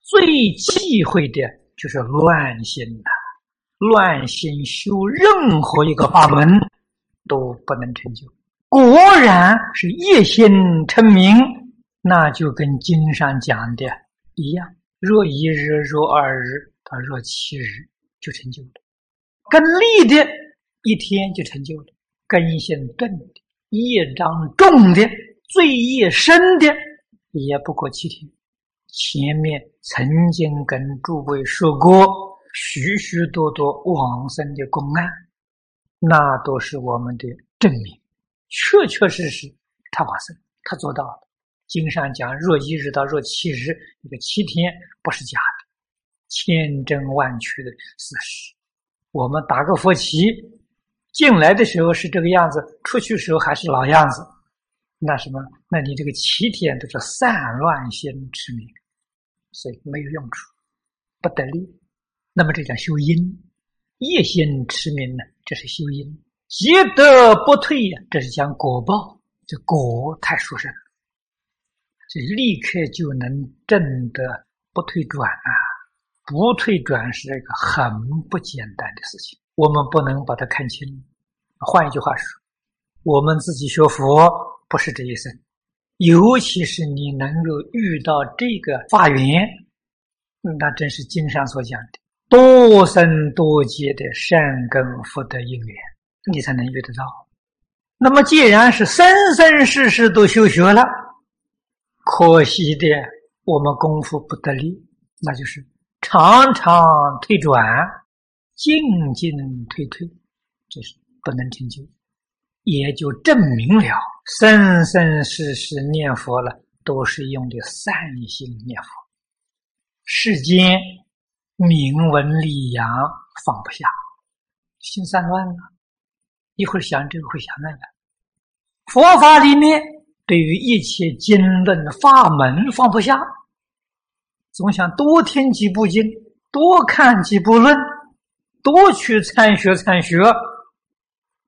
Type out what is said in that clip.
最忌讳的就是乱心呐，乱心修任何一个法门都不能成就。果然是一心成名，那就跟经上讲的一样，若一日、若二日到若七日就成就了，跟立的一天就成就了，根性钝的、业障重的、罪业深的也不过7天。前面曾经跟诸位说过许许多多往生的公案，那都是我们的证明，确确实实他往生，他做到了。经上讲若一日到若七日，这个7天不是假的，千真万确的事实。我们打个佛旗，进来的时候是这个样子，出去的时候还是老样子，那什么？那你这个7天都是散乱心持名，所以没有用处，不得力。那么这叫修因，业心持名呢，这是修因；积德不退呀，这是讲果报，这果太殊胜了，所以立刻就能证得不退转啊！不退转是一个很不简单的事情，我们不能把它看轻。换一句话说，我们自己学佛不是这一生，尤其是你能够遇到这个法缘，那真是经上所讲的多生多劫的善根福德因缘，你才能遇得到。那么既然是生生世世都修学了，可惜的我们功夫不得力，那就是常常退转，进进退退，这是不能成就，也就证明了生生世世念佛了都是用的善心念佛，世间名闻利养放不下，心散乱了，一会儿想这个会想那个。佛法里面对于一切经论法门放不下，总想多听几部经，多看几部论，多去参学参学，